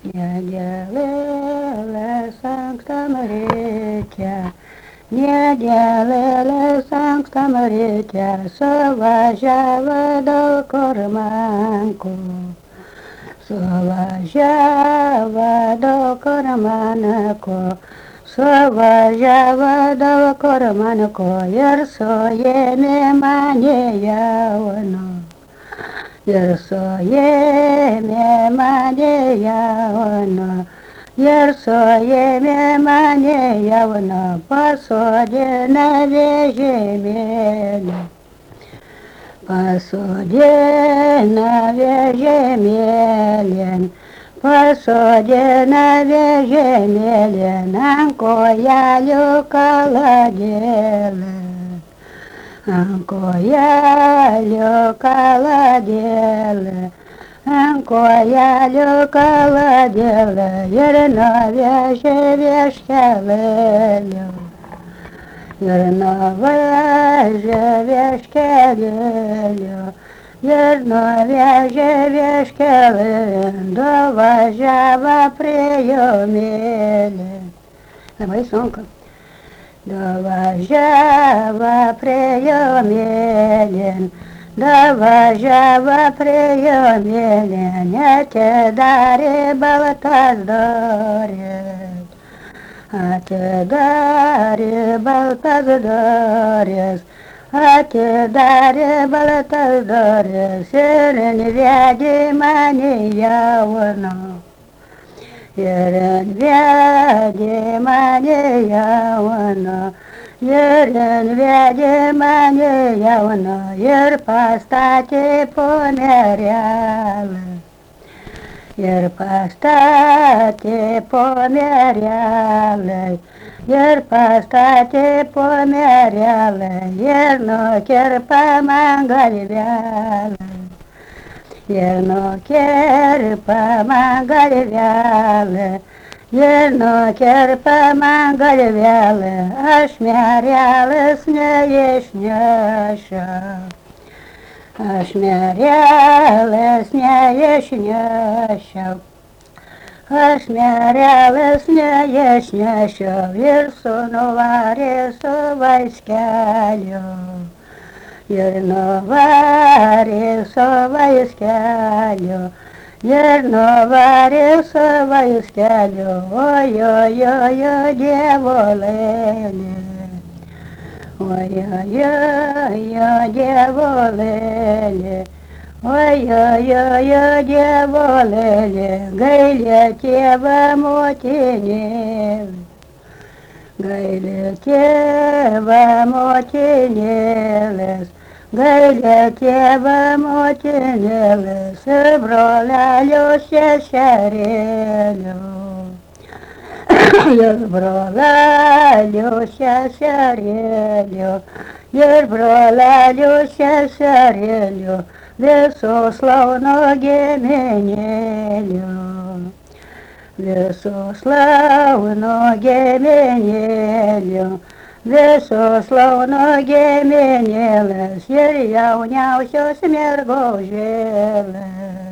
Nedėlėlė sanktam reikia, nedėlėlė sanktam reikia, suvažiavo daug kurmankų. Suvažiavo daug kurmankų, suvažiavo daug kurmankų ir suėmė mane jauną. Ir suėmė mane jauną, ir suėmė mane jauną, pasodino vežimėlį. Pasodino vežimėlin, pasodino vežimėlin, ant kojelių kaladėlę. Ant kojelių kaladėlę, ant kojelių kaladėlę ir nuvežė vieškelėlių. Ir nuvežė vieškelėlių, ir nuvežė vieškelėlių, dovažiavo prie Jomėlį. Labai sunku. Dovažiavo prie Jomėlin, dovažiavo prie Jomėlin, atidarė baltas duris, atidarė baltas duris, atidarė baltas duris ir vedė mane jauną. Ir vedė mane jauną, ir vedė mane jauną, ir pastatė po merelę. Ir pastatė po merelę, ir pastatė po merelę, ir nukirpo man galvelę. Ir nukirpo man galvelę, ir nukirpo man galvelę, aš merelės neišnešiau. Aš merelės neišnešiau, aš merelės neišnešiau ir sunuvarė su vaikeliu. Ir nuvarė su vaikeliu, ir nuvarė su vaikeliu, ojojojo dievulėlė. Ojojojo dievulėlė, ojojojo dievulėlė, gailė tėvą motinėlė. Gailė tėvą motinėlės, gailė tėvą motinėlės, ir brolelio seserėlio. Ir brolelio seserėlio, ir brolelio seserėlio, visos launo giminėlio. Visos launo giminėlio, visos launo giminėlės ir jauniausios mergužėlės.